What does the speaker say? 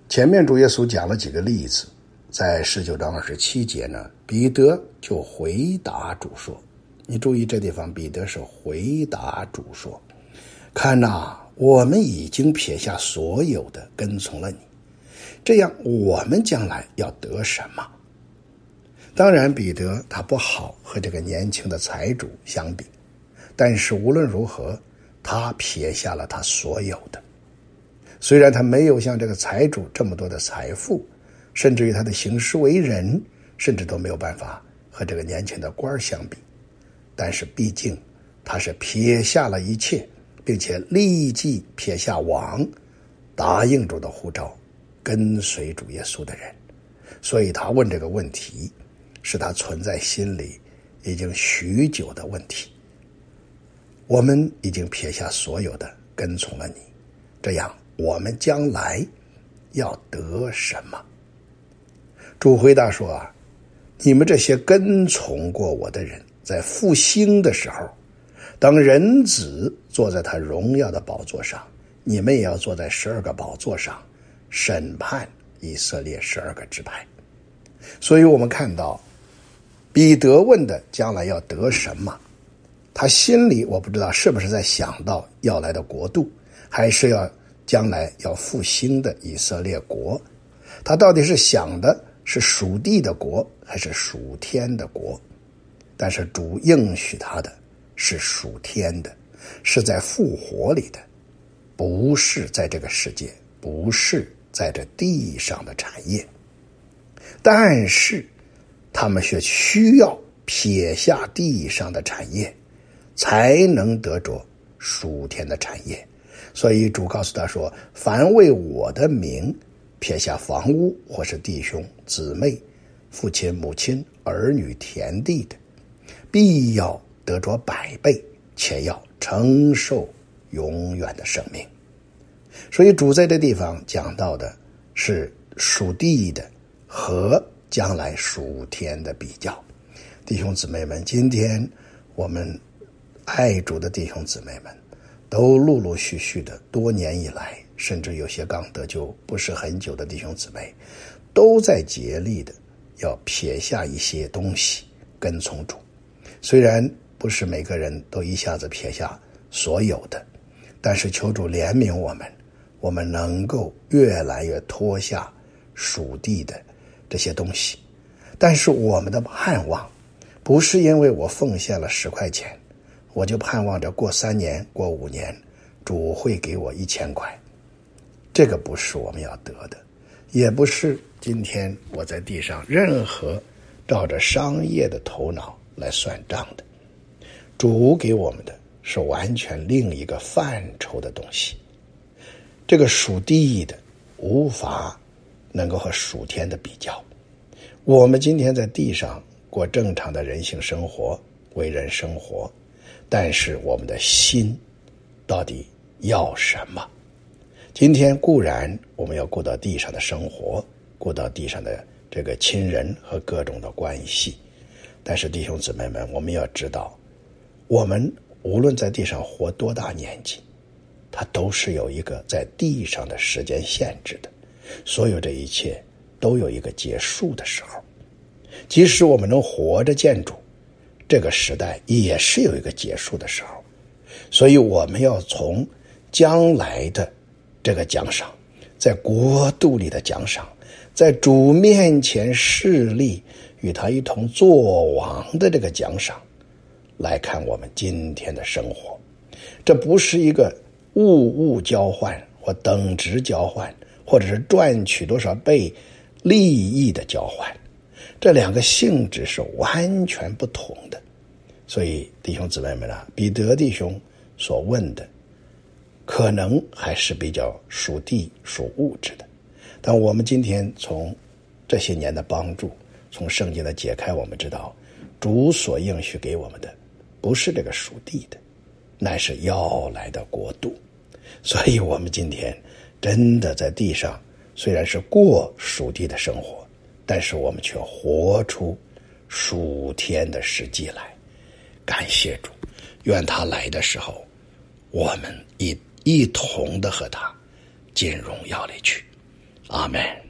前面主耶稣讲了几个例子，在19章27节呢，彼得就回答主说，你注意这地方彼得是回答主说，看哪，我们已经撇下所有的跟从了你，这样我们将来要得什么？当然彼得他不好和这个年轻的财主相比，但是无论如何他撇下了他所有的。虽然他没有像这个财主这么多的财富，甚至于他的行事为人甚至都没有办法和这个年轻的官相比，但是毕竟他是撇下了一切，并且立即撇下网，答应主的呼召，跟随主耶稣的人。所以他问这个问题是他存在心里已经许久的问题。我们已经撇下所有的跟从了你，这样我们将来要得什么？主回答说你们这些跟从过我的人，在复兴的时候，当人子坐在他荣耀的宝座上，你们也要坐在12个宝座上，审判以色列12个支派。所以我们看到彼得问的将来要得什么，他心里我不知道是不是在想到要来的国度，还是要将来要复兴的以色列国。他到底是想的是属地的国还是属天的国？但是主应许他的是属天的，是在复活里的，不是在这个世界，不是在这地上的产业。但是他们却需要撇下地上的产业，才能得着属天的产业。所以主告诉他说，凡为我的名撇下房屋或是弟兄姊妹父亲母亲儿女田地的，必要得着100倍，且要承受永远的生命。所以主在这地方讲到的是属地的和将来属天的比较。弟兄姊妹们，今天我们爱主的弟兄姊妹们都陆陆续续的多年以来，甚至有些刚得救不是很久的弟兄姊妹，都在竭力的要撇下一些东西跟从主。虽然不是每个人都一下子撇下所有的，但是求主怜悯我们能够越来越脱下属地的这些东西。但是我们的盼望不是因为我奉献了10块钱，我就盼望着过3年过5年主会给我1000块。这个不是我们要得的，也不是今天我在地上任何照着商业的头脑来算账的。主给我们的是完全另一个范畴的东西。这个属地的无法能够和属天的比较。我们今天在地上过正常的人性生活，为人生活，但是我们的心到底要什么？今天固然我们要过到地上的生活，过到地上的这个亲人和各种的关系，但是弟兄姊妹们，我们要知道，我们无论在地上活多大年纪，它都是有一个在地上的时间限制的。所有这一切都有一个结束的时候。即使我们能活着见主，这个时代也是有一个结束的时候。所以我们要从将来的这个奖赏，在国度里的奖赏，在主面前势力与他一同作王的这个奖赏来看我们今天的生活。这不是一个物交换或等值交换，或者是赚取多少倍利益的交换，这两个性质是完全不同的。所以弟兄姊妹们彼得弟兄所问的可能还是比较属地属物质的，但我们今天从这些年的帮助，从圣经的解开，我们知道主所应许给我们的不是这个属地的，乃是要来的国度。所以我们今天真的在地上虽然是过属地的生活，但是我们却活出属天的实际来。感谢主，愿他来的时候我们一同的和他进荣耀里去。 阿们。